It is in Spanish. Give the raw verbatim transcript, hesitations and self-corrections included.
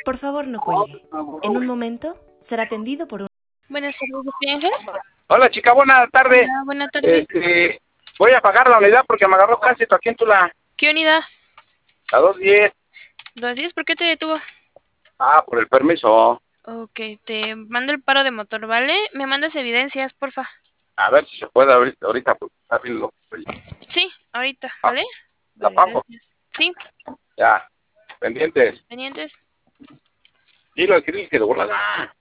Por favor, no cuelgue. En un momento será atendido por un... Buenas tardes, Ángel. Hola, chica, buenas tardes. Hola, buenas tardes. Este, voy a pagar la unidad porque me agarró casi aquí en Tula. ¿Qué unidad? A dos diez. ¿Dos días? ¿Por qué te detuvo? Ah, por el permiso. Ok, te mando el paro de motor, ¿vale? Me mandas evidencias, porfa. A ver si se puede ahorita, ahorita porque está bien loco. Sí, ahorita, Ah, ¿vale? la Vale, pago. gracias. Sí, Ya, pendientes. pendientes. Dilo al Kirill que de volada.